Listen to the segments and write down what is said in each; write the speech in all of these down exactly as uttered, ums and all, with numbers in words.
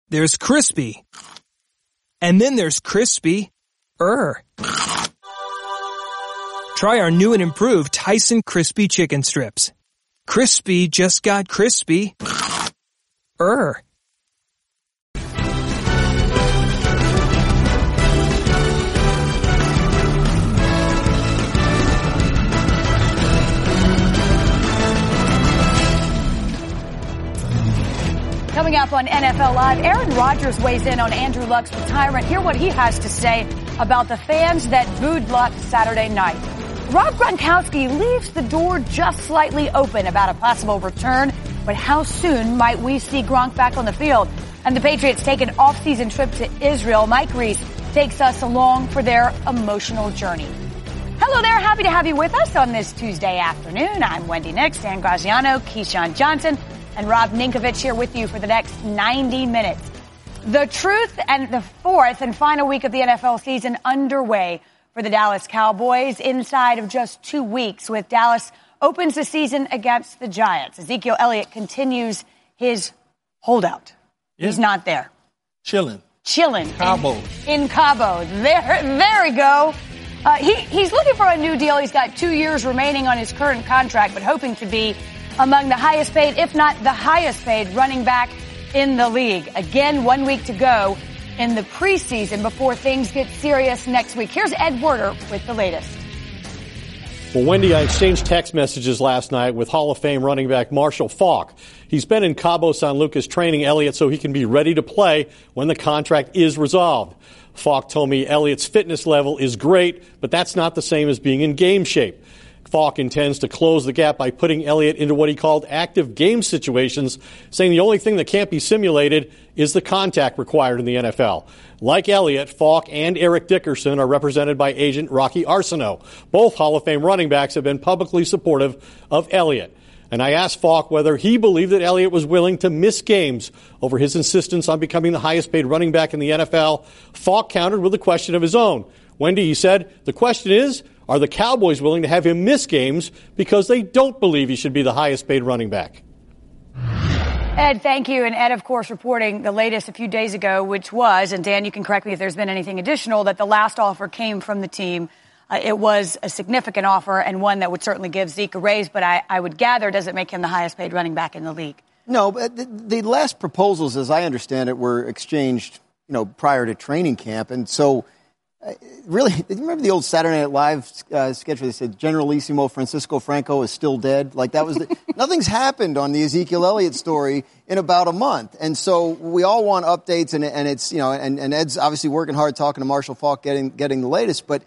There's crispy. And then there's crispy-er. Try our new and improved Tyson Crispy Chicken Strips. Crispy just got crispy-er. Coming up on N F L Live, Aaron Rodgers weighs in on Andrew Luck's retirement. Hear what he has to say about the fans that booed Luck Saturday night. Rob Gronkowski leaves the door just slightly open about a possible return, but how soon might we see Gronk back on the field? And the Patriots take an off-season trip to Israel. Mike Reese takes us along for their emotional journey. Hello there. Happy to have you with us on this Tuesday afternoon. I'm Wendy Nix, Dan Graziano, Keyshawn Johnson, and Rob Ninkovich here with you for the next ninety minutes. The truth and the fourth and final week of the N F L season underway for the Dallas Cowboys inside of just two weeks, with Dallas opens the season against the Giants. Ezekiel Elliott continues his holdout. Yeah. He's not there. Chilling. Chilling. Cabo. In, in Cabo. There, there we go. Uh, he, he's looking for a new deal. He's got two years remaining on his current contract, but hoping to be among the highest paid, if not the highest paid, running back in the league. Again, one week to go in the preseason before things get serious next week. Here's Ed Werder with the latest. Well, Wendy, I exchanged text messages last night with Hall of Fame running back Marshall Faulk. He's been in Cabo San Lucas training Elliott so he can be ready to play when the contract is resolved. Faulk told me Elliott's fitness level is great, but that's not the same as being in game shape. Faulk intends to close the gap by putting Elliott into what he called active game situations, saying the only thing that can't be simulated is the contact required in the N F L. Like Elliott, Faulk and Eric Dickerson are represented by agent Rocky Arsenault. Both Hall of Fame running backs have been publicly supportive of Elliott. And I asked Faulk whether he believed that Elliott was willing to miss games over his insistence on becoming the highest paid running back in the N F L. Faulk countered with a question of his own. Wendy, he said, the question is, are the Cowboys willing to have him miss games because they don't believe he should be the highest paid running back? Ed, thank you. And Ed, of course, reporting the latest a few days ago, which was, and Dan, you can correct me if there's been anything additional, that the last offer came from the team. Uh, it was a significant offer and one that would certainly give Zeke a raise, but I, I would gather doesn't make him the highest paid running back in the league. No, but the, the last proposals, as I understand it, were exchanged, you know, prior to training camp. And so Uh, really, do you remember the old Saturday Night Live uh, sketch where they said Generalissimo Francisco Franco is still dead? Like that was the, nothing's happened on the Ezekiel Elliott story in about a month, and so we all want updates, and, and it's you know, and, and Ed's obviously working hard talking to Marshall Faulk, getting getting the latest. But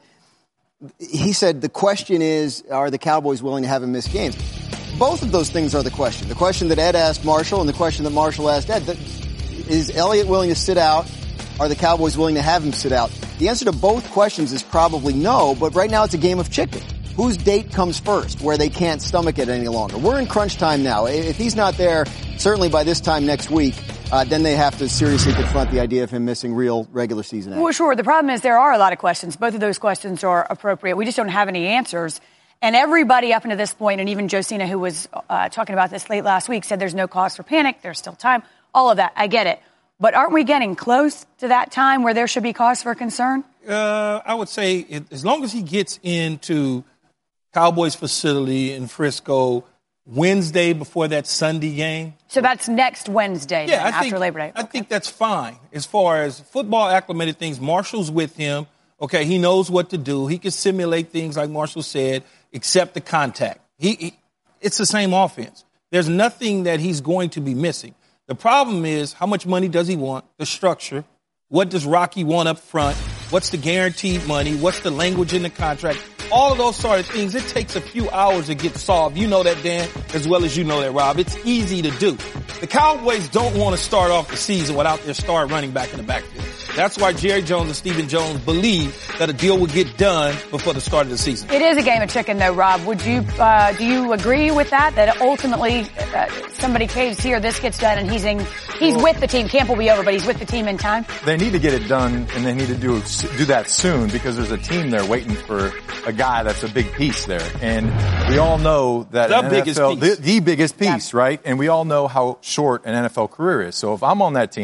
he said the question is, are the Cowboys willing to have him miss games? Both of those things are the question. The question that Ed asked Marshall, and the question that Marshall asked Ed: the, is Elliott willing to sit out? Are the Cowboys willing to have him sit out? The answer to both questions is probably no, but right now it's a game of chicken. Whose date comes first where they can't stomach it any longer? We're in crunch time now. If he's not there, certainly by this time next week, uh, then they have to seriously confront the idea of him missing real regular season action. Well, sure. The problem is there are a lot of questions. Both of those questions are appropriate. We just don't have any answers. And everybody up until this point, and even Josina, who was uh, talking about this late last week, said there's no cause for panic. There's still time. All of that. I get it. But aren't we getting close to that time where there should be cause for concern? Uh, I would say it, as long as he gets into Cowboys facility in Frisco Wednesday before that Sunday game. So that's next Wednesday, yeah, then, I after think, Labor Day. Okay. I think that's fine. As far as football acclimated things, Marshall's with him. Okay, he knows what to do. He can simulate things like Marshall said, except the contact. He, he It's the same offense. There's nothing that he's going to be missing. The problem is, how much money does he want? The structure. What does Rocky want up front? What's the guaranteed money? What's the language in the contract? All of those sort of things, it takes a few hours to get solved. You know that, Dan, as well as you know that, Rob. It's easy to do. The Cowboys don't want to start off the season without their star running back in the backfield. That's why Jerry Jones and Stephen Jones believe that a deal would get done before the start of the season. It is a game of chicken, though, Rob. Would you, uh, do you agree with that? That ultimately uh, somebody caves here, this gets done, and he's in, he's well, with the team. Camp will be over, but he's with the team in time? They need to get it done, and they need to do do that soon because there's a team there waiting for a guy that's a big piece there. And we all know that the an biggest N F L, piece. The, the biggest piece, yeah. Right? And we all know how short an N F L career is. So if I'm on that team,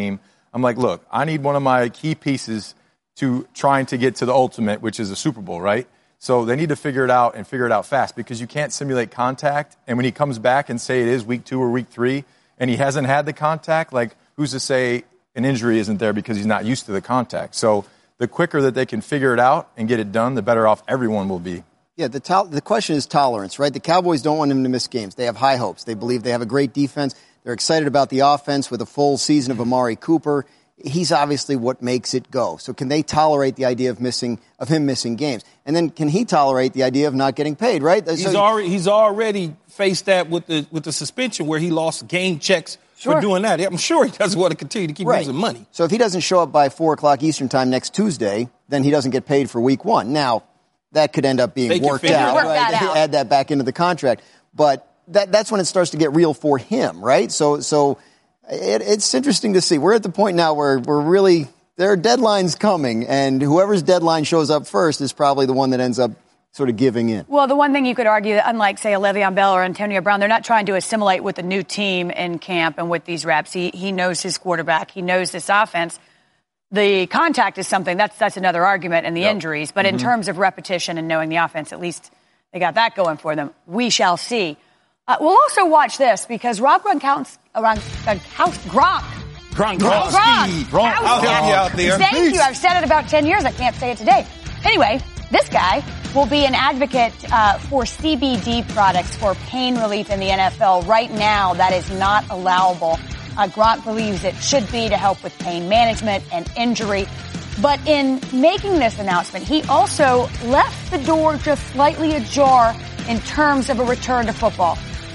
I'm like, look, I need one of my key pieces to trying to get to the ultimate, which is a Super Bowl, right? So they need to figure it out and figure it out fast because you can't simulate contact. And when he comes back and say it is week two or week three and he hasn't had the contact, like who's to say an injury isn't there because he's not used to the contact? So the quicker that they can figure it out and get it done, the better off everyone will be. Yeah, the to- the question is tolerance, right? The Cowboys don't want him to miss games. They have high hopes. They believe they have a great defense. They're excited about the offense with a full season of Amari Cooper. He's obviously what makes it go. So can they tolerate the idea of missing of him missing games? And then can he tolerate the idea of not getting paid, right? He's so, already he's already faced that with the with the suspension where he lost game checks sure. for doing that. I'm sure he doesn't want to continue to keep right. losing money. So if he doesn't show up by four o'clock Eastern time next Tuesday, then he doesn't get paid for week one. Now, that could end up being they worked out. Work right? that out. Add that back into the contract. But that that's when it starts to get real for him, right? So so it, it's interesting to see. We're at the point now where we're really there are deadlines coming, and whoever's deadline shows up first is probably the one that ends up sort of giving in. Well, the one thing you could argue, unlike, say, Le'Veon Bell or Antonio Brown, they're not trying to assimilate with a new team in camp and with these reps. He he knows his quarterback. He knows this offense. The contact is something, that's that's another argument, and the yep. injuries. But mm-hmm. in terms of repetition and knowing the offense, at least they got that going for them. We shall see. Uh, we'll also watch this because Rob Gronkowski, Gronkowski, Gronk. Gronkowski. Gronk. Gronk. I'll help you out there. Thank Peace. you. I've said it about ten years. I can't say it today. Anyway, this guy will be an advocate uh, for C B D products for pain relief in the N F L. Right now, that is not allowable. Uh, Gronk believes it should be to help with pain management and injury. But in making this announcement, he also left the door just slightly ajar in terms of a return to football.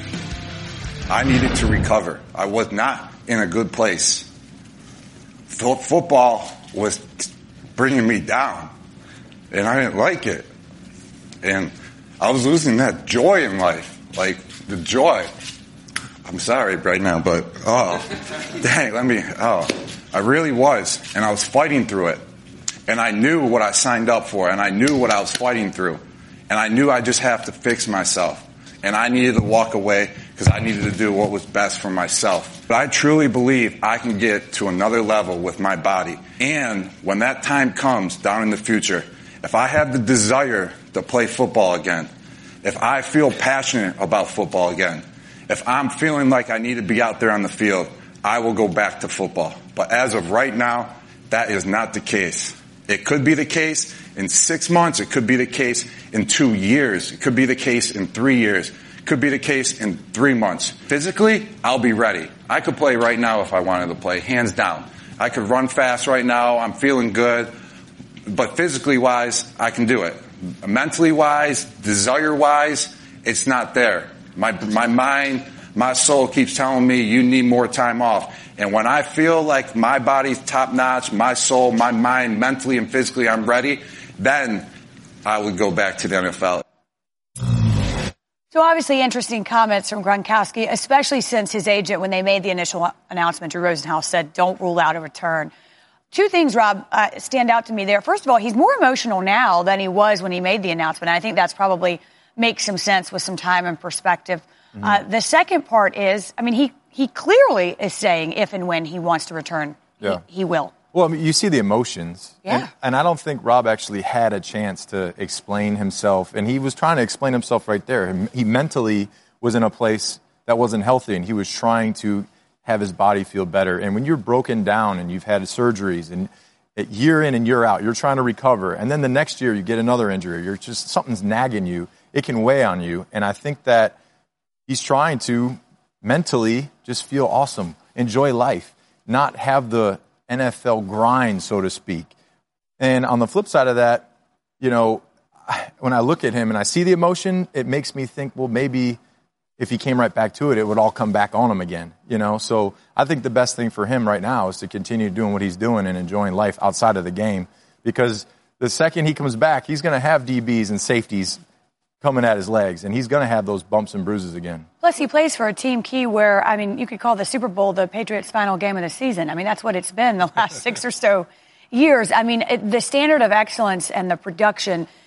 I needed to recover. I was not in a good place. F- football was bringing me down, and I didn't like it. And I was losing that joy in life, like the joy. I'm sorry right now, but, oh, dang, let me, oh, I really was, and I was fighting through it, and I knew what I signed up for, and I knew what I was fighting through, and I knew I just have to fix myself, and I needed to walk away because I needed to do what was best for myself. But I truly believe I can get to another level with my body, and when that time comes down in the future, if I have the desire to play football again, if I feel passionate about football again, if I'm feeling like I need to be out there on the field, I will go back to football. But as of right now, that is not the case. It could be the case in six months. It could be the case in two years. It could be the case in three years. It could be the case in three months. Physically, I'll be ready. I could play right now if I wanted to play, hands down. I could run fast right now. I'm feeling good. But physically wise, I can do it. Mentally wise, desire wise, it's not there. My my mind, my soul keeps telling me you need more time off. And when I feel like my body's top notch, my soul, my mind, mentally and physically I'm ready, then I would go back to the N F L. So obviously interesting comments from Gronkowski, especially since his agent, when they made the initial announcement, Drew Rosenhaus said, don't rule out a return. Two things, Rob, uh, stand out to me there. First of all, he's more emotional now than he was when he made the announcement. And I think that's probably makes some sense with some time and perspective. Mm-hmm. Uh, the second part is, I mean, he, he clearly is saying if and when he wants to return, yeah. he, he will. Well, I mean, you see the emotions. Yeah. And, and I don't think Rob actually had a chance to explain himself. And he was trying to explain himself right there. He mentally was in a place that wasn't healthy, and he was trying to have his body feel better. And when you're broken down and you've had surgeries and year in and year out, you're trying to recover. And then the next year you get another injury. You're just, something's nagging you. It can weigh on you. And I think that he's trying to mentally just feel awesome, enjoy life, not have the N F L grind, so to speak. And on the flip side of that, you know, when I look at him and I see the emotion, it makes me think, well, maybe if he came right back to it, it would all come back on him again, you know? So I think the best thing for him right now is to continue doing what he's doing and enjoying life outside of the game, because the second he comes back, he's going to have D Bs and safeties coming at his legs, and he's going to have those bumps and bruises again. Plus, he plays for a team, Key, where, I mean, you could call the Super Bowl the Patriots' final game of the season. I mean, that's what it's been the last six or so years. I mean, it, the standard of excellence and the production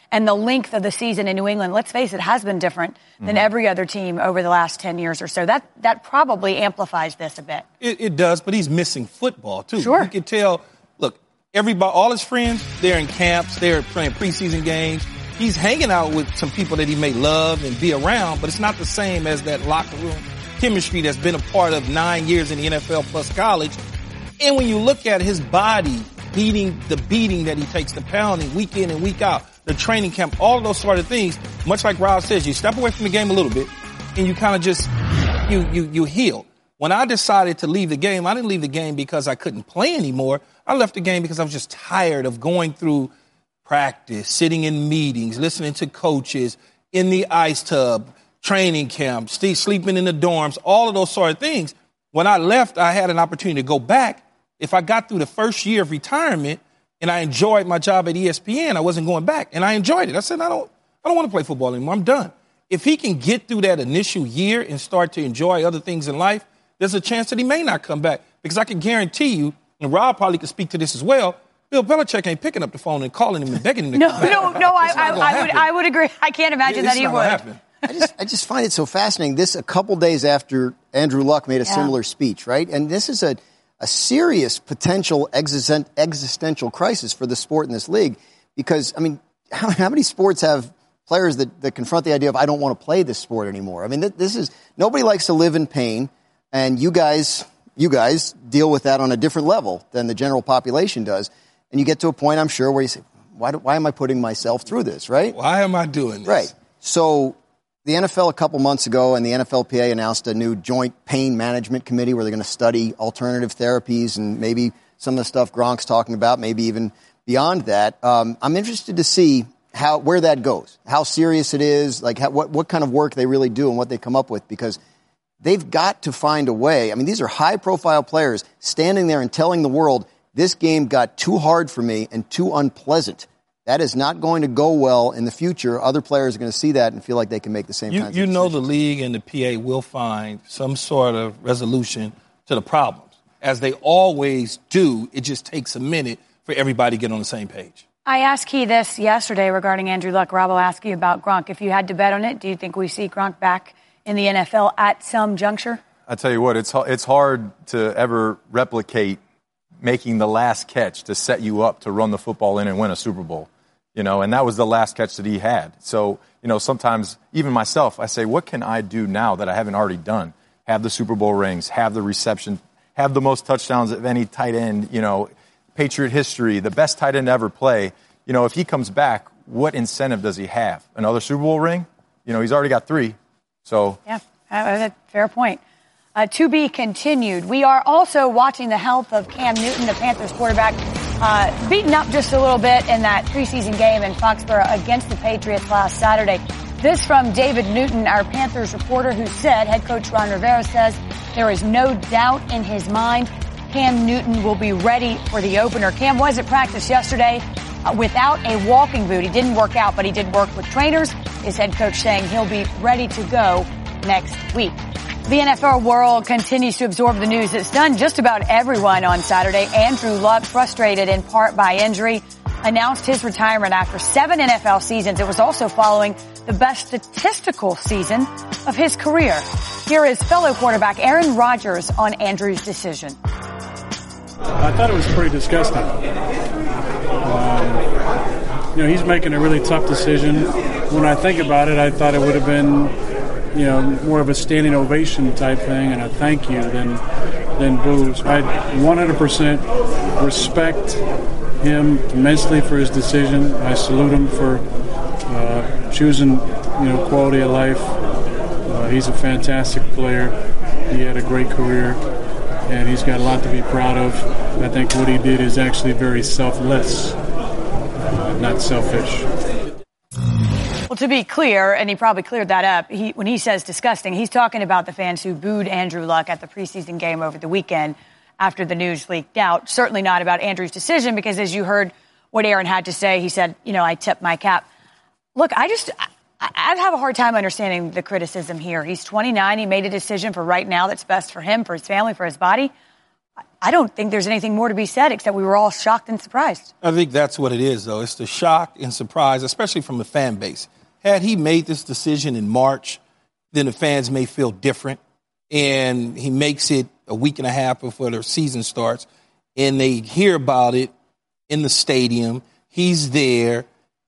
And the length of the season in New England, let's face it, has been different than mm-hmm. every other team over the last ten years or so. That that probably amplifies this a bit. It, it does, but he's missing football, too. Sure. You can tell, look, everybody, all his friends, they're in camps, they're playing preseason games. He's hanging out with some people that he may love and be around, but it's not the same as that locker room chemistry that's been a part of nine years in the N F L plus college. And when you look at his body beating the beating that he takes, the pounding week in and week out, the training camp, all of those sort of things, much like Rob says, you step away from the game a little bit and you kind of just, you, you, you heal. When I decided to leave the game, I didn't leave the game because I couldn't play anymore. I left the game because I was just tired of going through practice, sitting in meetings, listening to coaches, in the ice tub, training camp, sleeping in the dorms, all of those sort of things. When I left, I had an opportunity to go back. If I got through the first year of retirement and I enjoyed my job at E S P N, I wasn't going back. And I enjoyed it. I said, I don't, I don't want to play football anymore. I'm done. If he can get through that initial year and start to enjoy other things in life, there's a chance that he may not come back. Because I can guarantee you, and Rob probably could speak to this as well, Bill Belichick ain't picking up the phone and calling him and begging him to no, come back. No, no, no, I, I, I would I would agree. I can't imagine yeah, that he would. Happen. I just I just find it so fascinating. This a couple days after Andrew Luck made a yeah. similar speech, right? And this is a, a serious potential existen- existential crisis for the sport in this league. Because, I mean, how, how many sports have players that, that confront the idea of, I don't want to play this sport anymore? I mean, th- this is, nobody likes to live in pain. And you guys, you guys deal with that on a different level than the general population does. And you get to a point, I'm sure, where you say, why, do, why am I putting myself through this, right? Why am I doing this? Right. So the N F L a couple months ago and the N F L P A announced a new joint pain management committee where they're going to study alternative therapies and maybe some of the stuff Gronk's talking about, maybe even beyond that. Um, I'm interested to see how where that goes, how serious it is, like how, what, what kind of work they really do and what they come up with, because they've got to find a way. I mean, these are high-profile players standing there and telling the world, this game got too hard for me and too unpleasant. That is not going to go well in the future. Other players are going to see that and feel like they can make the same you, kinds you of know decisions. The league and the P A will find some sort of resolution to the problems. As they always do, it just takes a minute for everybody to get on the same page. I asked Key this yesterday regarding Andrew Luck. Rob will ask you about Gronk. If you had to bet on it, do you think we see Gronk back in the N F L at some juncture? I tell you what, it's it's hard to ever replicate making the last catch to set you up to run the football in and win a Super Bowl. You know, and that was the last catch that he had. So, you know, sometimes, even myself, I say, what can I do now that I haven't already done? Have the Super Bowl rings, have the reception, have the most touchdowns of any tight end, you know, Patriot history, the best tight end to ever play. You know, if he comes back, what incentive does he have? Another Super Bowl ring? You know, he's already got three. So, yeah, uh, fair point. Uh, to be continued. We are also watching the health of Cam Newton, the Panthers quarterback, uh, beaten up just a little bit in that preseason game in Foxborough against the Patriots last Saturday. This from David Newton, our Panthers reporter, who said, head coach Ron Rivera says there is no doubt in his mind Cam Newton will be ready for the opener. Cam was at practice yesterday uh, without a walking boot. He didn't work out, but he did work with trainers. His head coach saying he'll be ready to go next week. The N F L world continues to absorb the news that's done just about everyone on Saturday. Andrew Luck, frustrated in part by injury, announced his retirement after seven N F L seasons. It was also following the best statistical season of his career. Here is fellow quarterback Aaron Rodgers on Andrew's decision. I thought it was pretty disgusting. Um, you know, he's making a really tough decision. When I think about it, I thought it would have been, you know, more of a standing ovation type thing and a thank you than than boos. I one hundred percent respect him immensely for his decision. I salute him for uh, choosing, you know, quality of life. Uh, he's a fantastic player. He had a great career, and he's got a lot to be proud of. I think what he did is actually very selfless, uh, not selfish. Well, to be clear, and he probably cleared that up, he, when he says disgusting, he's talking about the fans who booed Andrew Luck at the preseason game over the weekend after the news leaked out. Certainly not about Andrew's decision, because as you heard what Aaron had to say, he said, you know, I tip my cap. Look, I just, I, I have a hard time understanding the criticism here. He's twenty-nine. He made a decision for right now that's best for him, for his family, for his body. I don't think there's anything more to be said except we were all shocked and surprised. I think that's what it is, though. It's the shock and surprise, especially from the fan base. Had he made this decision in March, then the fans may feel different. And he makes it a week and a half before their season starts, and they hear about it in the stadium. He's there,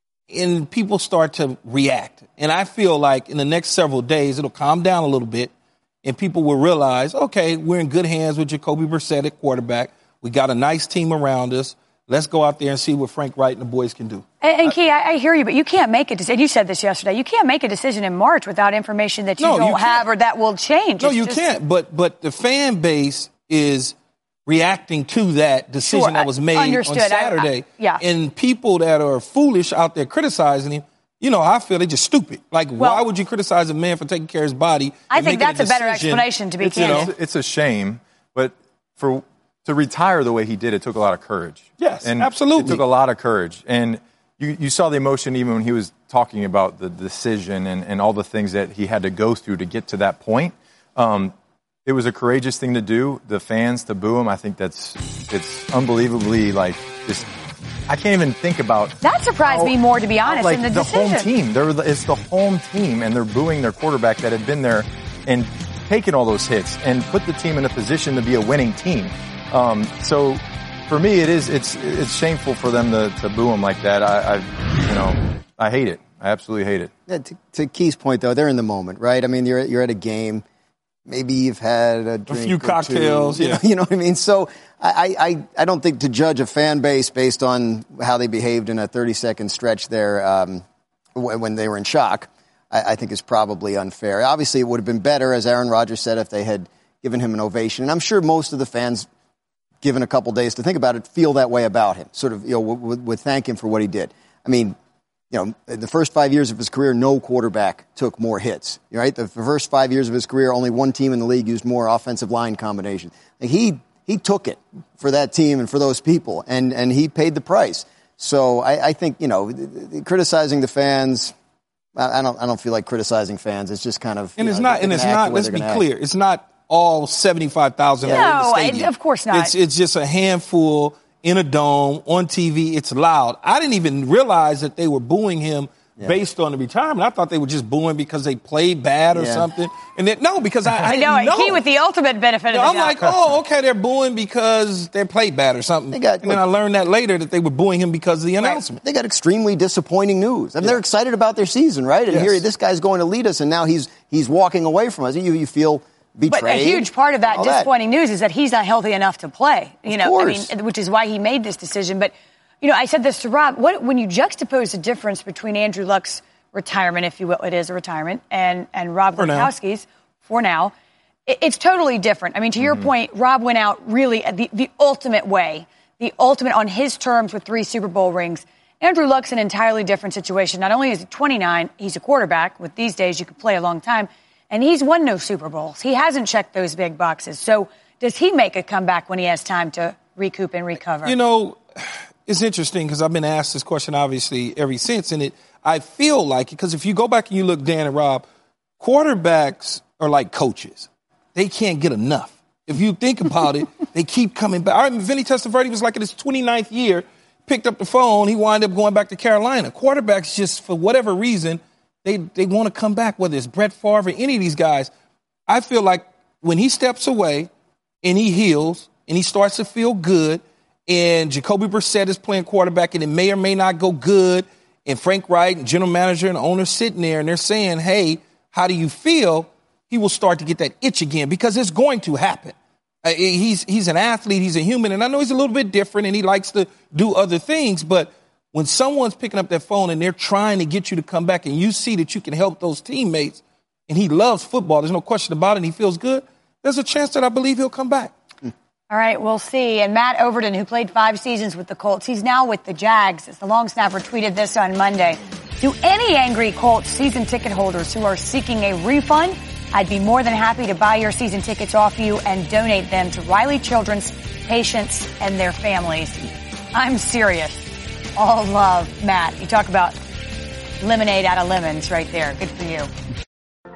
and people start to react. And I feel like in the next several days, it'll calm down a little bit, and people will realize, okay, we're in good hands with Jacoby Brissett at quarterback. We got a nice team around us. Let's go out there and see what Frank Wright and the boys can do. And, and Key, I, I hear you, but you can't make a decision. You said this yesterday. You can't make a decision in March without information that you no, don't you have or that will change. No, it's you just... can't. But but the fan base is reacting to that decision sure, that was made understood. on Saturday. I, I, yeah. And people that are foolish out there criticizing him, you know, I feel they're just stupid. Like, well, why would you criticize a man for taking care of his body? I think that's a, a better explanation, to be it's, candid. You know, it's a shame, but for to retire the way he did, it took a lot of courage. Yes, and absolutely. It took a lot of courage. And you, you saw the emotion even when he was talking about the decision and, and all the things that he had to go through to get to that point. Um, it was a courageous thing to do. The fans to boo him, I think that's it's unbelievably like just. I can't even think about that. Surprised how, me more, to be honest. Like in the, the decision. home team, They're, it's the home team, and they're booing their quarterback that had been there and taken all those hits and put the team in a position to be a winning team. Um, so for me, it is it's it's shameful for them to, to boo him like that. I, I you know I hate it. I absolutely hate it. Yeah, to, to Key's point, though, they're in the moment, right? I mean, you're you're at a game. Maybe you've had a drink a few or cocktails, two, yeah. You know, you know what I mean? So I, I, I don't think to judge a fan base based on how they behaved in a thirty-second stretch there um, when they were in shock, I, I think is probably unfair. Obviously, it would have been better, as Aaron Rodgers said, if they had given him an ovation. And I'm sure most of the fans, given a couple days to think about it, feel that way about him, sort of, you know, would, would thank him for what he did. I mean, you know, in the first five years of his career, no quarterback took more hits, right? The first five years of his career, only one team in the league used more offensive line combinations. Like he he took it for that team and for those people, and, and he paid the price. So I, I think, you know, criticizing the fans, I, I don't I don't feel like criticizing fans. It's just kind of and it's know, not and it's not. Let's be clear, act. It's not all seventy-five thousand. No, in the stadium. Of course not. It's it's just a handful. In a dome, on T V, it's loud. I didn't even realize that they were booing him yeah. based on the retirement. I thought they were just booing because they played bad or yeah. something. And then, no, because I, I, I know. didn't know. He with the ultimate benefit no, of the I'm doubt. like, oh, okay, they're booing because they played bad or something. They got, and then I learned that later that they were booing him because of the announcement. Right. They got extremely disappointing news. I mean, yeah. they're excited about their season, right? And yes. here, this guy's going to lead us, and now he's he's walking away from us. You, you feel betrayed. But a huge part of that disappointing that. news is that he's not healthy enough to play. You of know, course. I mean, which is why he made this decision. But you know, I said this to Rob. What, when you juxtapose the difference between Andrew Luck's retirement, if you will, it is a retirement, and, and Rob Gronkowski's, for now, it, it's totally different. I mean, to mm-hmm. your point, Rob went out really the, the ultimate way, the ultimate on his terms with three Super Bowl rings. Andrew Luck's an entirely different situation. Not only is he twenty-nine, he's a quarterback. With these days, you could play a long time. And he's won no Super Bowls. He hasn't checked those big boxes. So does he make a comeback when he has time to recoup and recover? You know, it's interesting because I've been asked this question, obviously, ever since. And it, I feel like, because if you go back and you look, Dan and Rob, quarterbacks are like coaches. They can't get enough. If you think about it, they keep coming back. I remember Vinny Testaverde was like in his twenty-ninth year, picked up the phone, he wound up going back to Carolina. Quarterbacks just, for whatever reason, They they want to come back, whether it's Brett Favre or any of these guys. I feel like when he steps away and he heals and he starts to feel good and Jacoby Brissett is playing quarterback and it may or may not go good and Frank Wright and general manager and the owner sitting there and they're saying, hey, how do you feel? He will start to get that itch again because it's going to happen. Uh, he's, he's an athlete. He's a human. And I know he's a little bit different and he likes to do other things, but when someone's picking up that phone and they're trying to get you to come back and you see that you can help those teammates and he loves football, there's no question about it, and he feels good, there's a chance that I believe he'll come back. All right, we'll see. And Matt Overton, who played five seasons with the Colts, he's now with the Jags. As the long snapper tweeted this on Monday. To any angry Colts season ticket holders who are seeking a refund, I'd be more than happy to buy your season tickets off you and donate them to Riley Children's patients and their families. I'm serious. All love, Matt. You talk about lemonade out of lemons right there. Good for you.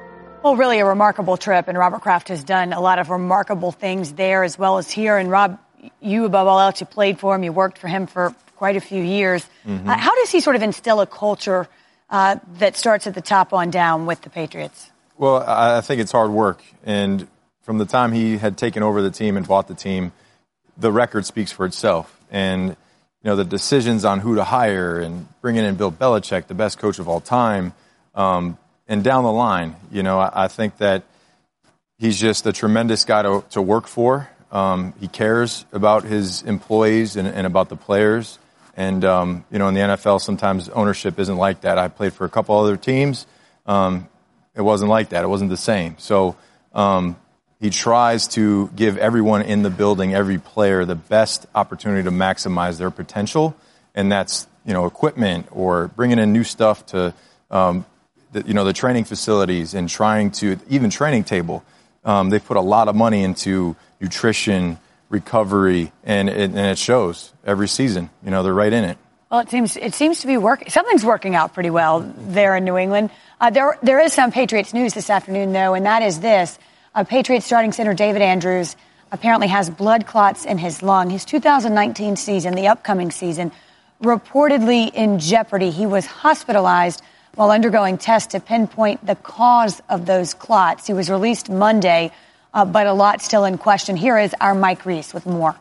Well, really a remarkable trip, and Robert Kraft has done a lot of remarkable things there as well as here. And Rob, you above all else, you played for him, you worked for him for quite a few years. Mm-hmm. Uh, how does he sort of instill a culture uh, that starts at the top on down with the Patriots? Well, I think it's hard work. And from the time he had taken over the team and bought the team, the record speaks for itself. And, you know, the decisions on who to hire and bringing in Bill Belichick, the best coach of all time, um, and down the line, you know, I, I think that he's just a tremendous guy to, to work for. Um, he cares about his employees and, and about the players. And, um, you know, in the N F L, sometimes ownership isn't like that. I played for a couple other teams. Um, it wasn't like that. It wasn't the same. So um, he tries to give everyone in the building, every player, the best opportunity to maximize their potential. And that's, you know, equipment or bringing in new stuff to, um, the, you know, the training facilities and trying to, even training table. Um, they've put a lot of money into nutrition, recovery, and it, and it shows every season. You know, they're right in it. Well, it seems it seems to be working. Something's working out pretty well there in New England. Uh, there there is some Patriots news this afternoon, though, and that is this. Uh, Patriots starting center David Andrews apparently has blood clots in his lung. His two thousand nineteen season, the upcoming season, reportedly in jeopardy. He was hospitalized while undergoing tests to pinpoint the cause of those clots. He was released Monday, uh, but a lot still in question. Here is our Mike Reese with more.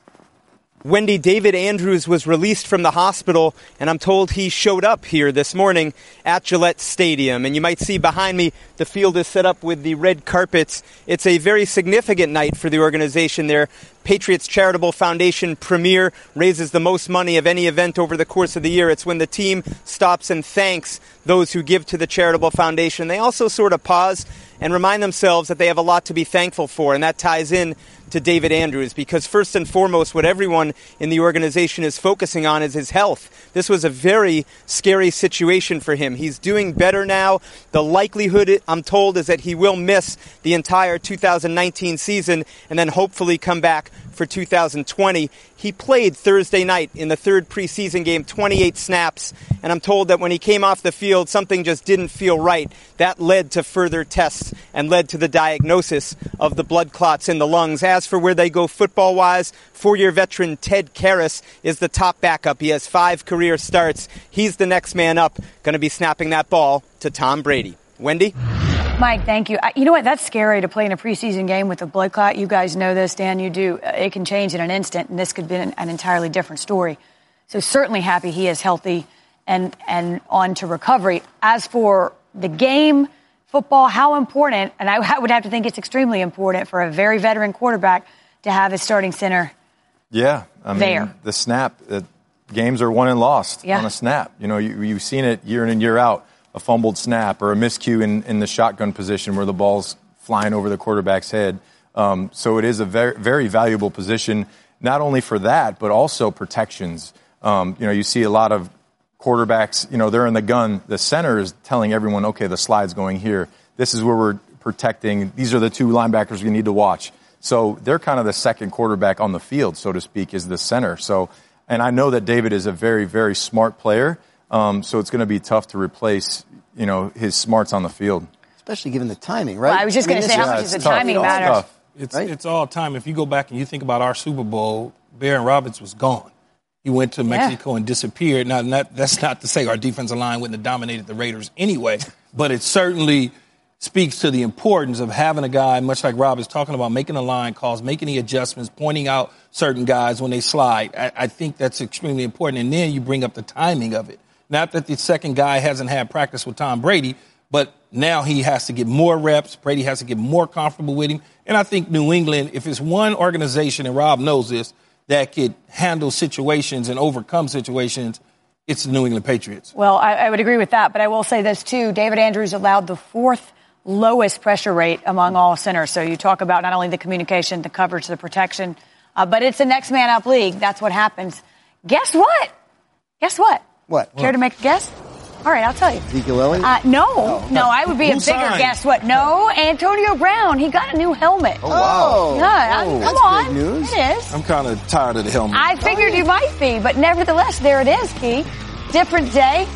Wendy, David Andrews was released from the hospital, and I'm told he showed up here this morning at Gillette Stadium. And you might see behind me, the field is set up with the red carpets. It's a very significant night for the organization there. Patriots Charitable Foundation premiere raises the most money of any event over the course of the year. It's when the team stops and thanks those who give to the Charitable Foundation. They also sort of pause and remind themselves that they have a lot to be thankful for, and that ties in to David Andrews, because first and foremost, what everyone in the organization is focusing on is his health. This was a very scary situation for him. He's doing better now. The likelihood, I'm told, is that he will miss the entire two thousand nineteen season and then hopefully come back for two thousand twenty. He played Thursday night in the third preseason game, twenty-eight snaps, and I'm told that when he came off the field, something just didn't feel right. That led to further tests and led to the diagnosis of the blood clots in the lungs. As for where they go football-wise, four-year veteran Ted Karras is the top backup. He has five career starts. He's the next man up, going to be snapping that ball to Tom Brady. Wendy? Mike, thank you. You know what? That's scary to play in a preseason game with a blood clot. You guys know this, Dan, you do. It can change in an instant, and this could be an, an entirely different story. So certainly happy he is healthy and, and on to recovery. As for the game, football, how important, and I, I would have to think it's extremely important for a very veteran quarterback to have his starting center Yeah, I mean, there. The snap, uh, games are won and lost yeah. on a snap. You know, you, you've seen it year in and year out. A fumbled snap or a miscue in, in the shotgun position where the ball's flying over the quarterback's head. Um, so it is a very, very valuable position, not only for that, but also protections. Um, you know, you see a lot of quarterbacks, you know, they're in the gun. The center is telling everyone, okay, the slide's going here. This is where we're protecting. These are the two linebackers we need to watch. So they're kind of the second quarterback on the field, so to speak, is the center. So, and I know that David is a very, very smart player. Um, so it's going to be tough to replace, you know, his smarts on the field. Especially given the timing, right? Well, I was just I mean, going to say, how much does the tough. timing matter? It's, right? it's all time. If you go back and you think about our Super Bowl, Baron Roberts was gone. He went to Mexico yeah. and disappeared. Now, not, that's not to say our defensive line wouldn't have dominated the Raiders anyway, but it certainly speaks to the importance of having a guy, much like Rob is talking about, making the line calls, making the adjustments, pointing out certain guys when they slide. I, I think that's extremely important. And then you bring up the timing of it. Not that the second guy hasn't had practice with Tom Brady, but now he has to get more reps. Brady has to get more comfortable with him. And I think New England, if it's one organization, and Rob knows this, that could handle situations and overcome situations, it's the New England Patriots. Well, I, I would agree with that, but I will say this, too. David Andrews allowed the fourth lowest pressure rate among all centers. So you talk about not only the communication, the coverage, the protection, uh, but it's a next man up league. That's what happens. Guess what? Guess what? What? Care to make a guess? All right, I'll tell you. Ezekiel Elliott? Uh, no, oh. no, I would be Who a bigger signed? guess. What? No, Antonio Brown. He got a new helmet. Oh, wow. Yeah, oh, come that's on. Good news. It is. I'm kind of tired of the helmet. I figured you might be, but nevertheless, there it is, Key. Different day,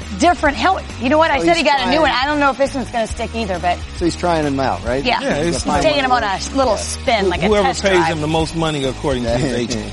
different helmet. You know what? I Oh, said he he's got a new trying- one. I don't know if this one's going to stick either, but So he's trying them out, right? yeah, Yeah, he's it's taking him on a little spin, like a Whoever test pays drive. him the most money, according to his agent.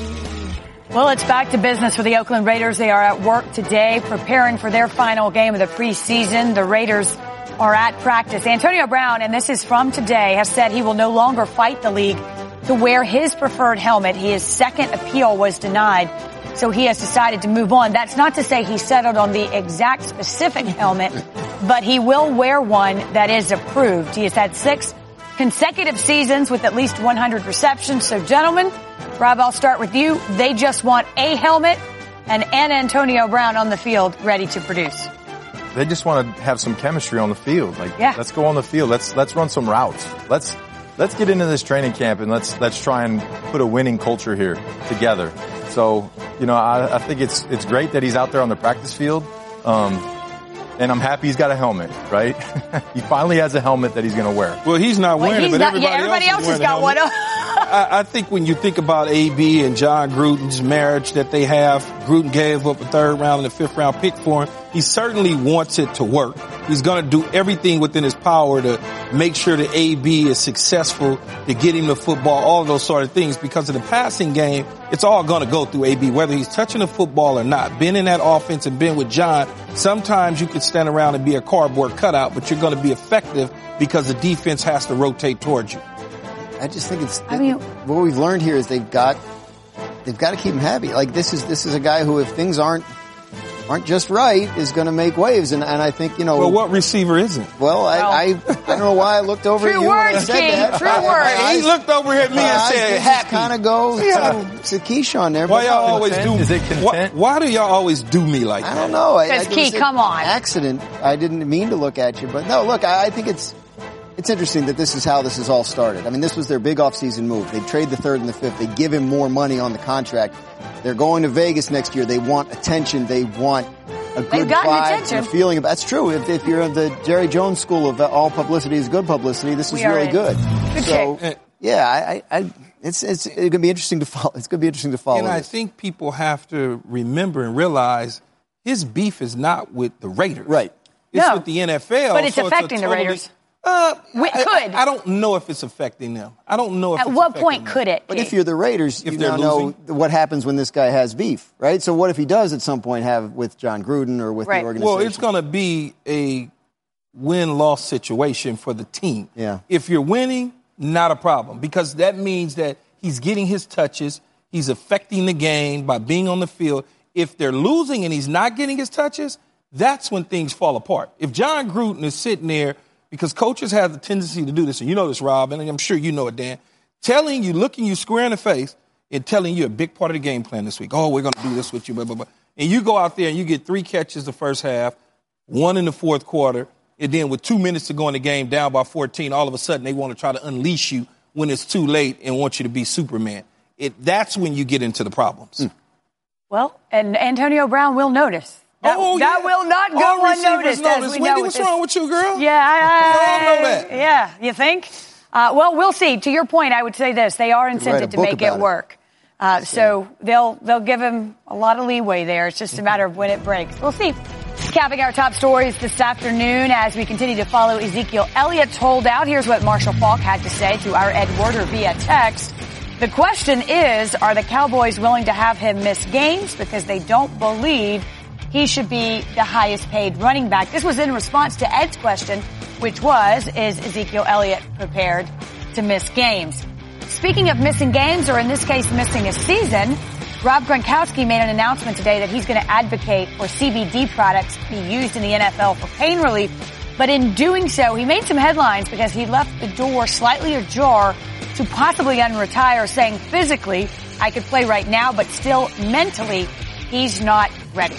Well, it's back to business for the Oakland Raiders. They are at work today preparing for their final game of the preseason. The Raiders are at practice. Antonio Brown, and this is from today, has said he will no longer fight the league to wear his preferred helmet. His second appeal was denied, so he has decided to move on. That's not to say he settled on the exact specific helmet, but he will wear one that is approved. He has had six consecutive seasons with at least one hundred receptions. So, gentlemen, Rob, I'll start with you. They just want a helmet and an Antonio Brown on the field ready to produce. They just want to have some chemistry on the field. Like, Yeah. let's go on the field. Let's let's run some routes. Let's let's get into this training camp and let's let's try and put a winning culture here together. So, you know, I, I think it's it's great that he's out there on the practice field. Um, and I'm happy he's got a helmet, right? He finally has a helmet that he's going to wear. Well, he's not Well, wearing he's it, but not- everybody, yeah, everybody else, else, is has wearing got one the on. helmet. I, I think when you think about A B and John Gruden's marriage that they have, Gruden gave up a third round and a fifth round pick for him. He certainly wants it to work. He's going to do everything within his power to make sure that A B is successful, to get him the football, all of those sort of things. Because in the passing game, it's all going to go through A B, whether he's touching the football or not. Being in that offense and being with John, sometimes you could stand around and be a cardboard cutout, but you're going to be effective because the defense has to rotate towards you. I just think it's I mean- what we've learned here is they've got they've got to keep him happy. Like this is this is a guy who, if things aren't aren't just right, is going to make waves. And and I think you know. Well, what receiver isn't? Well, I, I I don't know why I looked over True at you when I words, said King. that. True I- words. I- He looked over at me my and eyes said, did happy. kind of go Yeah. to, to Keyshawn there. Why but y'all no, always do? Is it why, content? why do y'all always do me like that? I don't know. I- Because, I- Key, it was come an on. Accident. I didn't mean to look at you, but no. Look, I, I think it's it's interesting that this is how this has all started. I mean, this was their big offseason move. They trade the third and the fifth. They give him more money on the contract. They're going to Vegas next year. They want attention. They want a good gotten vibe attention. and a feeling of. That's true. If, if you're in the Jerry Jones school of all publicity is good publicity, this is We are really in. good. Good so, pick. yeah, I, I, I it's it's it's going to be interesting to follow. It's going to be interesting to follow. And I this. think people have to remember and realize his beef is not with the Raiders. Right. It's No. with the N F L. But it's so affecting a the totally- Raiders. Uh, We- I, could. I, I don't know if it's affecting them. I don't know if At it's what affecting point them. could it? But Key? if you're the Raiders, If you they're now know losing? what happens when this guy has beef, right? So what if he does at some point have with John Gruden or with Right. the organization? Well, it's going to be a win-loss situation for the team. Yeah. If you're winning, not a problem, because that means that he's getting his touches, he's affecting the game by being on the field. If they're losing and he's not getting his touches, that's when things fall apart. If John Gruden is sitting there, because coaches have the tendency to do this, and you know this, Rob, and I'm sure you know it, Dan, telling you, looking you square in the face and telling you a big part of the game plan this week. Oh, we're going to do this with you, blah, blah, blah. And you go out there and you get three catches the first half, one in the fourth quarter, and then with two minutes to go in the game, down by fourteen, all of a sudden they want to try to unleash you when it's too late and want you to be Superman. It, that's when you get into the problems. Mm. Well, and Antonio Brown will notice. That, Oh, that yeah. will not All go receivers unnoticed. notice. As we Wendy, know what's with wrong this. with you, girl? Yeah, I, I, We all know that. Yeah, you think? Uh, well, we'll see. To your point, I would say this: they are write a incented to book make it about it. work. Uh, so they'll they'll give him a lot of leeway there. It's just a matter of when it breaks. We'll see. Capping our top stories this afternoon as we continue to follow Ezekiel Elliott's holdout. Here's what Marshall Faulk had to say to our Ed Werder via text. The question is, are the Cowboys willing to have him miss games because they don't believe he should be the highest paid running back? This was in response to Ed's question, which was, is Ezekiel Elliott prepared to miss games? Speaking of missing games, or in this case, missing a season, Rob Gronkowski made an announcement today that he's going to advocate for C B D products to be used in the N F L for pain relief. But in doing so, he made some headlines because he left the door slightly ajar to possibly unretire, saying physically, I could play right now, but still mentally, he's not ready.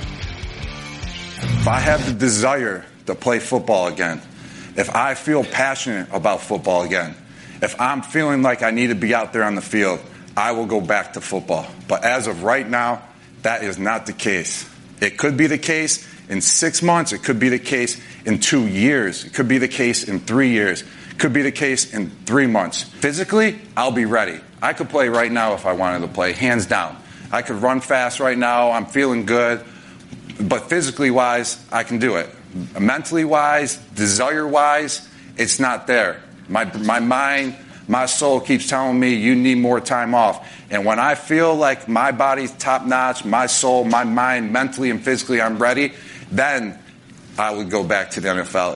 If I have the desire to play football again, if I feel passionate about football again, if I'm feeling like I need to be out there on the field, I will go back to football. But as of right now, that is not the case. It could be the case in six months. It could be the case in two years. It could be the case in three years. It could be the case in three months. Physically, I'll be ready. I could play right now if I wanted to play, hands down. I could run fast right now. I'm feeling good. but physically wise, I can do it. Mentally wise, desire wise, it's not there. My my mind, my soul keeps telling me you need more time off. And when I feel like my body's top notch, my soul, my mind, mentally and physically, I'm ready, then I would go back to the N F L.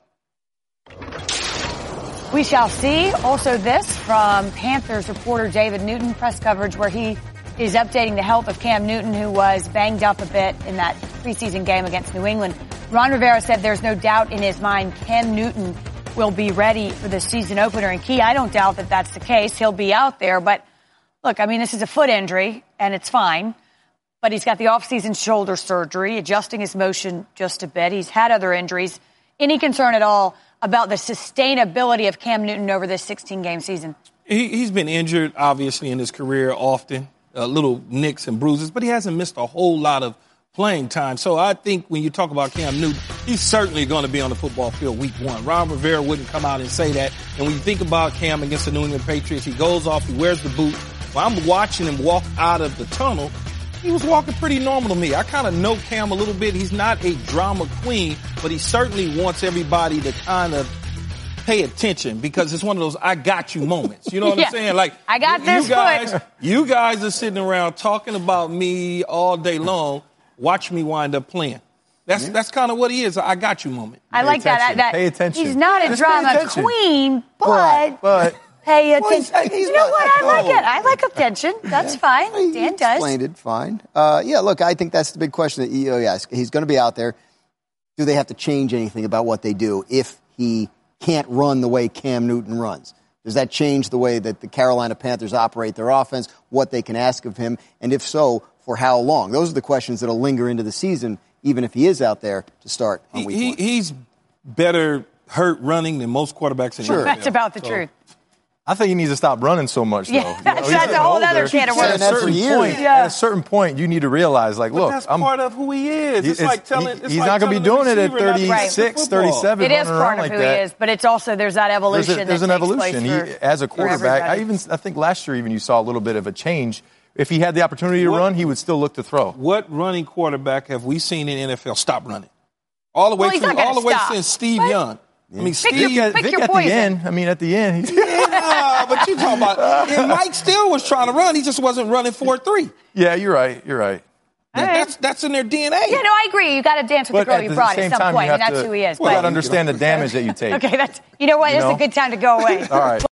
We shall see. Also this from Panthers reporter David Newton, press coverage where he is updating the health of Cam Newton, who was banged up a bit in that preseason game against New England. Ron Rivera said there's no doubt in his mind Cam Newton will be ready for the season opener. And Key, I don't doubt that that's the case. He'll be out there. But look, I mean, this is a foot injury, and it's fine. But he's got the off-season shoulder surgery, adjusting his motion just a bit. He's had other injuries. Any concern at all about the sustainability of Cam Newton over this sixteen-game season? He, he's been injured, obviously, in his career often, uh, little nicks and bruises, but he hasn't missed a whole lot of playing time. So I think when you talk about Cam Newton, he's certainly going to be on the football field week one. Ron Rivera wouldn't come out and say that. And when you think about Cam against the New England Patriots, he goes off, he wears the boot. When I'm watching him walk out of the tunnel, he was walking pretty normal to me. I kind of know Cam a little bit. He's not a drama queen, but he certainly wants everybody to kind of pay attention because it's one of those I got you moments. You know what yeah. I'm saying? Like, I got you, this you guys, foot. You guys are sitting around talking about me all day long. Watch me wind up playing. That's yeah. that's kind of what he is. I got you moment. I pay like attention. that, that. Pay attention. He's not a Just drama queen, but, but pay attention. Well, he's, he's you know not, what? I like it. I like attention. That's yeah. fine. He Dan does. Explained it fine. Uh, yeah, look, I think that's the big question that E O asks. He's going to be out there. Do they have to change anything about what they do if he can't run the way Cam Newton runs? Does that change the way that the Carolina Panthers operate their offense, what they can ask of him, and if so, for how long? Those are the questions that will linger into the season, even if he is out there to start on week he, one. He's better hurt running than most quarterbacks in sure. the N F L. That's about the so, truth. I think he needs to stop running so much, though. Yeah, you that's, know, that's a whole other can of worms. At a certain point, Yeah. at a certain point, you need to realize, like, but look, that's I'm, part of who he is. It's, it's like telling. he, It's he's like not going to be doing it at thirty-six, thirty-seven. It is running part around of like who that. he is, but it's also there's that evolution. There's, a, there's that an takes evolution. place He, for, as a quarterback, I everybody. even I think last year even you saw a little bit of a change. If he had the opportunity to what, run, he would still look to throw. What running quarterback have we seen in the N F L stop running? All the way well, through, all the way stop. since Steve what? Young. I mean, Pick Steve. your, Vic, pick Vic your at poison. the end. I mean, at the end. He, Yeah, but you talking about. And Mike still was trying to run. He just wasn't running four three. yeah, you're right. You're right. All right. That's that's in their D N A. Yeah, no, I agree. You got to dance with But the girl at you the brought same at some time, point, you and have that's to, who he is. Well, you But- got to understand the damage that you take. okay, that's you know what? You It's know? a good time to go away. All right.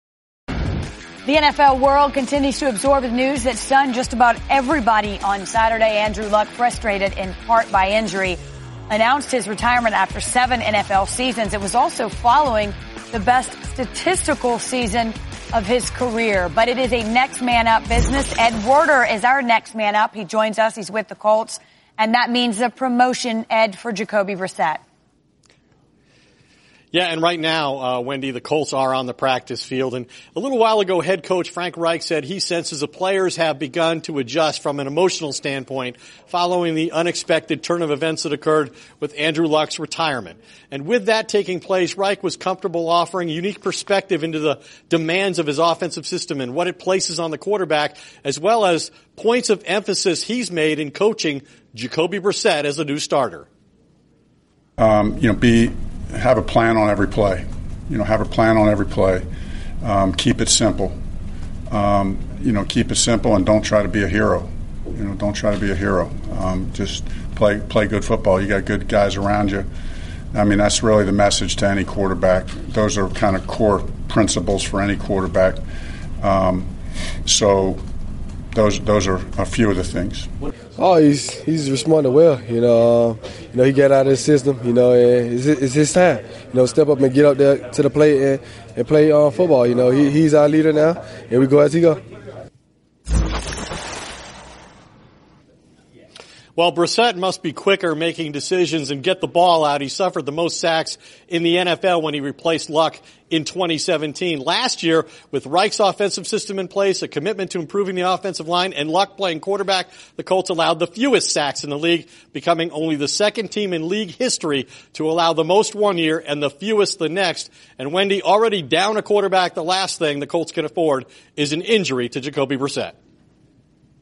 The N F L world continues to absorb the news that stunned just about everybody on Saturday. Andrew Luck, frustrated in part by injury, announced his retirement after seven N F L seasons. It was also following the best statistical season of his career. But it is a next man up business. Ed Werder is our next man up. He joins us. He's with the Colts. And that means a promotion, Ed, for Jacoby Brissett. Yeah, and right now, uh, Wendy, the Colts are on the practice field. And a little while ago, head coach Frank Reich said he senses the players have begun to adjust from an emotional standpoint following the unexpected turn of events that occurred with Andrew Luck's retirement. And with that taking place, Reich was comfortable offering a unique perspective into the demands of his offensive system and what it places on the quarterback, as well as points of emphasis he's made in coaching Jacoby Brissett as a new starter. Um, you know, be... have a plan on every play. You know, have a plan on every play. Um, keep it simple. Um, you know, keep it simple and don't try to be a hero. You know, don't try to be a hero. Um, just play play good football. You got good guys around you. I mean, that's really the message to any quarterback. Those are kind of core principles for any quarterback. Um, so those those are a few of the things. Oh, he's he's responded well. You know, uh, you know he got out of his system. You know, and it's, it's his time. You know, step up and get up there to the plate and, and play uh, football. You know, he, he's our leader now, and we go as he go. Well, Brissett must be quicker making decisions and get the ball out. He suffered the most sacks in the N F L when he replaced Luck in twenty seventeen. Last year, with Reich's offensive system in place, a commitment to improving the offensive line, and Luck playing quarterback, the Colts allowed the fewest sacks in the league, becoming only the second team in league history to allow the most one year and the fewest the next. And Wendy, already down a quarterback, the last thing the Colts can afford is an injury to Jacoby Brissett.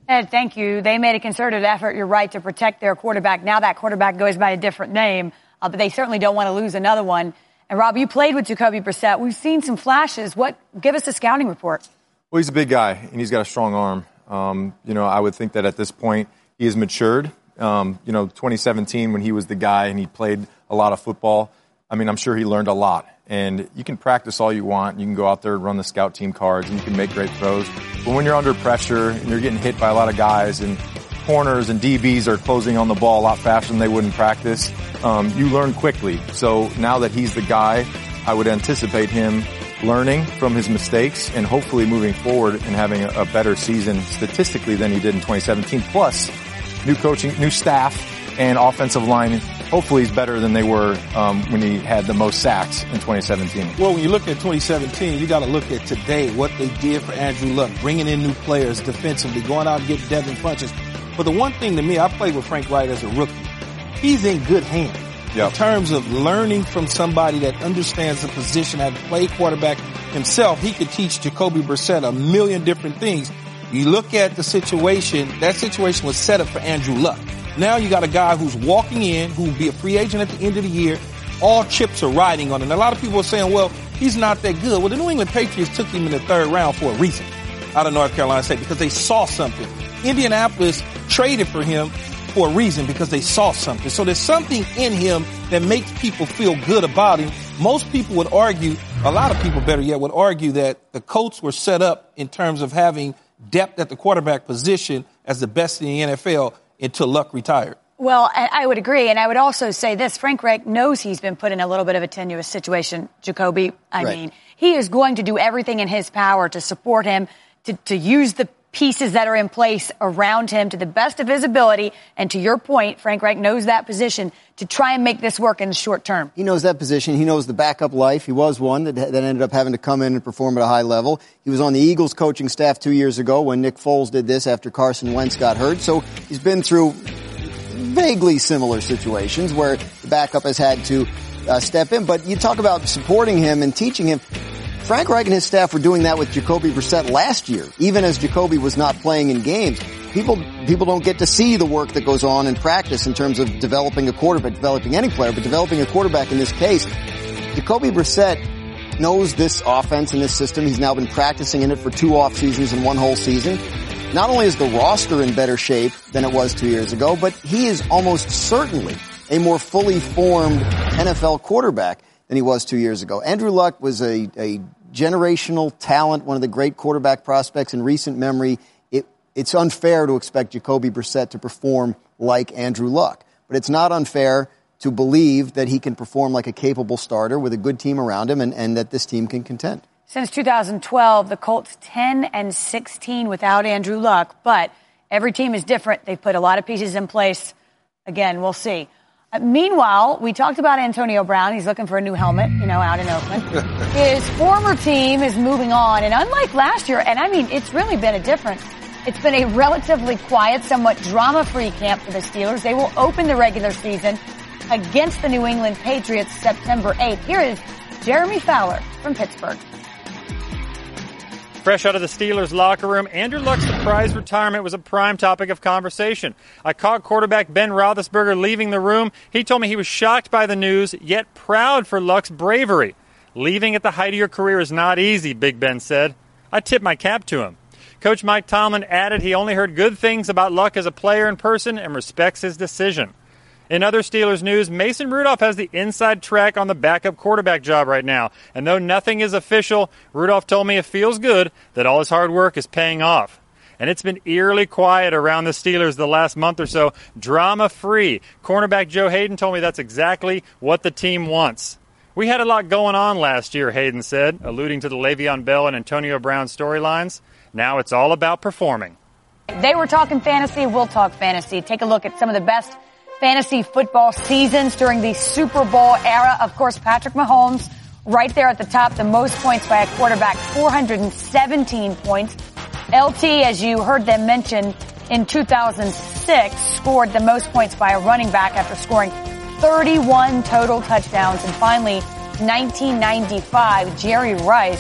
Ed, thank you. They made a concerted effort, you're right, to protect their quarterback. Now that quarterback goes by a different name, uh, but they certainly don't want to lose another one. And, Rob, you played with Jacoby Brissett. We've seen some flashes. What? Give us a scouting report. Well, he's a big guy, and he's got a strong arm. Um, you know, I would think that at this point he has matured. Um, you know, twenty seventeen when he was the guy and he played a lot of football, I mean, I'm sure he learned a lot. And you can practice all you want. You can go out there and run the scout team cards, and you can make great throws. But when you're under pressure and you're getting hit by a lot of guys and corners and D Bs are closing on the ball a lot faster than they would in practice, um, you learn quickly. So now that he's the guy, I would anticipate him learning from his mistakes and hopefully moving forward and having a, a better season statistically than he did in twenty seventeen. Plus, new coaching, new staff, and offensive line. Hopefully he's better than they were um, when he had the most sacks in twenty seventeen. Well, when you look at twenty seventeen, you got to look at today, what they did for Andrew Luck, bringing in new players defensively, going out and getting Devin punches. But the one thing to me, I played with Frank Wright as a rookie. He's in good hands. Yep. In terms of learning from somebody that understands the position, had played quarterback himself, he could teach Jacoby Brissett a million different things. You look at the situation, that situation was set up for Andrew Luck. Now you got a guy who's walking in, who will be a free agent at the end of the year. All chips are riding on him. And a lot of people are saying, well, he's not that good. Well, the New England Patriots took him in the third round for a reason out of North Carolina State because they saw something. Indianapolis traded for him for a reason because they saw something. So there's something in him that makes people feel good about him. Most people would argue, a lot of people better yet would argue that the Colts were set up in terms of having depth at the quarterback position as the best in the N F L until Luck retired. Well, I would agree. And I would also say this. Frank Reich knows he's been put in a little bit of a tenuous situation, Jacoby. I right. mean, he is going to do everything in his power to support him, to, to use the pieces that are in place around him to the best of his ability. And to your point, Frank Reich knows that position to try and make this work in the short term. He knows that position. He knows the backup life. He was one that, that ended up having to come in and perform at a high level. He was on the Eagles coaching staff two years ago when Nick Foles did this after Carson Wentz got hurt. So he's been through vaguely similar situations where the backup has had to uh, step in. But you talk about supporting him and teaching him. Frank Reich and his staff were doing that with Jacoby Brissett last year, even as Jacoby was not playing in games. People, people don't get to see the work that goes on in practice in terms of developing a quarterback, developing any player, but developing a quarterback in this case. Jacoby Brissett knows this offense and this system. He's now been practicing in it for two off seasons and one whole season. Not only is the roster in better shape than it was two years ago, but he is almost certainly a more fully formed N F L quarterback than he was two years ago. Andrew Luck was a, a generational talent, one of the great quarterback prospects in recent memory. It, it's unfair to expect Jacoby Brissett to perform like Andrew Luck. But it's not unfair to believe that he can perform like a capable starter with a good team around him and, and that this team can contend. Since two thousand twelve, the Colts ten and sixteen without Andrew Luck. But every team is different. They've put a lot of pieces in place. Again, we'll see. Uh, meanwhile, we talked about Antonio Brown. He's looking for a new helmet, you know, out in Oakland. His former team is moving on. And unlike last year, and I mean, it's really been a difference. It's been a relatively quiet, somewhat drama-free camp for the Steelers. They will open the regular season against the New England Patriots September eighth. Here is Jeremy Fowler from Pittsburgh. Fresh out of the Steelers' locker room, Andrew Luck's surprise retirement was a prime topic of conversation. I caught quarterback Ben Roethlisberger leaving the room. He told me he was shocked by the news, yet proud for Luck's bravery. Leaving at the height of your career is not easy, Big Ben said. I tip my cap to him. Coach Mike Tomlin added he only heard good things about Luck as a player in person and respects his decision. In other Steelers news, Mason Rudolph has the inside track on the backup quarterback job right now. And though nothing is official, Rudolph told me it feels good that all his hard work is paying off. And it's been eerily quiet around the Steelers the last month or so, drama-free. Cornerback Joe Hayden told me that's exactly what the team wants. We had a lot going on last year, Hayden said, alluding to the Le'Veon Bell and Antonio Brown storylines. Now it's all about performing. They were talking fantasy, we'll talk fantasy. Take a look at some of the best fantasy football seasons during the Super Bowl era. Of course, Patrick Mahomes right there at the top, the most points by a quarterback, four hundred seventeen points. L T, as you heard them mention, in two thousand six, scored the most points by a running back after scoring thirty-one total touchdowns. And finally, nineteen ninety-five, Jerry Rice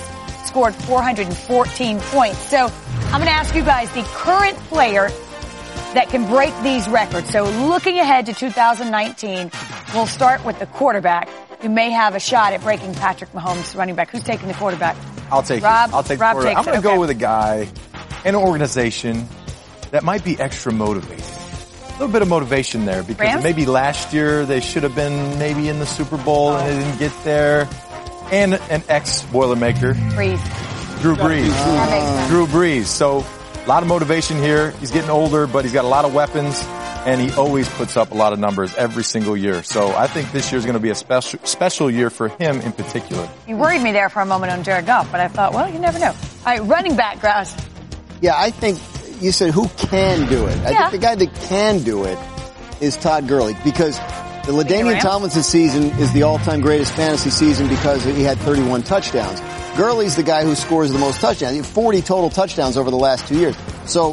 scored four hundred fourteen points. So I'm going to ask you guys the current player that can break these records. So looking ahead to two thousand nineteen, we'll start with the quarterback who may have a shot at breaking Patrick Mahomes' running back. Who's taking the quarterback? I'll take Rob, it. I'll take Rob the quarterback. I'm going to okay. go with a guy and an organization that might be extra motivated. A little bit of motivation there because Rams? maybe last year they should have been maybe in the Super Bowl and they didn't get there. And an ex-Boilermaker. Breeze. Drew Brees. Uh, Drew Brees. So a lot of motivation here. He's getting older, but he's got a lot of weapons, and he always puts up a lot of numbers every single year. So I think this year's going to be a special special year for him in particular. You worried me there for a moment on Jared Goff, but I thought, well, you never know. All right, running back, Grouse. Yeah, I think you said who can do it. I Yeah. think the guy that can do it is Todd Gurley because the LaDainian Tomlinson season is the all-time greatest fantasy season because he had thirty-one touchdowns. Gurley's the guy who scores the most touchdowns. He had forty total touchdowns over the last two years. So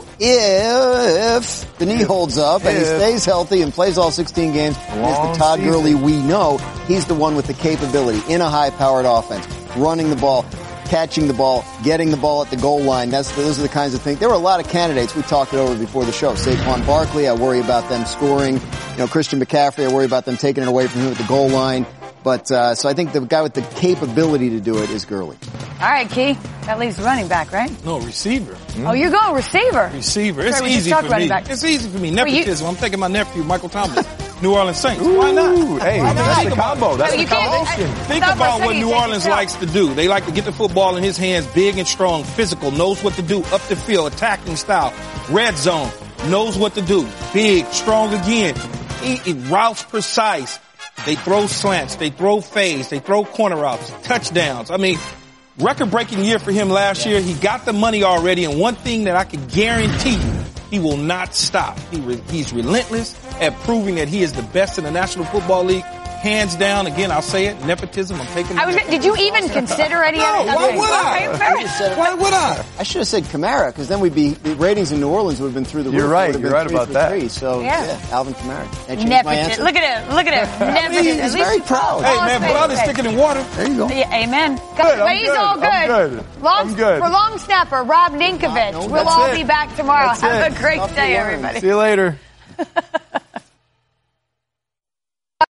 if the knee holds up and he stays healthy and plays all sixteen games, is the Todd season. Gurley we know. He's the one with the capability in a high-powered offense, running the ball, catching the ball, getting the ball at the goal line. That's those are the kinds of things. There were a lot of candidates. We talked it over before the show. Saquon Barkley, I worry about them scoring. You know, Christian McCaffrey, I worry about them taking it away from him at the goal line. But uh, so I think the guy with the capability to do it is Gurley. All right, Key. That leaves running back, right? No, receiver. Oh, you're going receiver. Receiver. It's Sorry, we just easy talked for running me. back. It's easy for me. Well, you- Nepotism. I'm taking my nephew, Michael Thomas, New Orleans Saints. Why not? Hey, Why not? that's Think the about combo. it. That's No, the you can't- combination. I- Think I thought for a about what second you New said Orleans yourself. likes to do. They like to get the football in his hands, big and strong, physical, knows what to do, up the field, attacking style, red zone, knows what to do, big, strong again, he, he routes precise. They throw slants, they throw fades, they throw corner routes, touchdowns. I mean, record-breaking year for him last year. He got the money already, and one thing that I can guarantee you, he will not stop. He re- he's relentless at proving that he is the best in the National Football League. Hands down, again, I'll say it, nepotism. I'm taking. I was. Did you even consider any No, other? why okay. would I? Okay, fair. I just said it. Why would I? I should have said Kamara because then we'd be the ratings in New Orleans would have been through the roof. You're It right. would have You're been right three about for that. three. So Yeah. yeah, Alvin Kamara. That changed my Nepotism. answer. Look at him. Look at him. Nepotism. he's At least very you- proud. Hey, Oh, man, okay, blood is okay. thicker than water. There you go. Yeah, amen. Good, but I'm he's good. all good. I'm good. Long, I'm good. For long snapper, Rob Ninkovich. No, we'll that's all it. be back tomorrow. That's Have it. a great Tough to day, learn. everybody. See you later.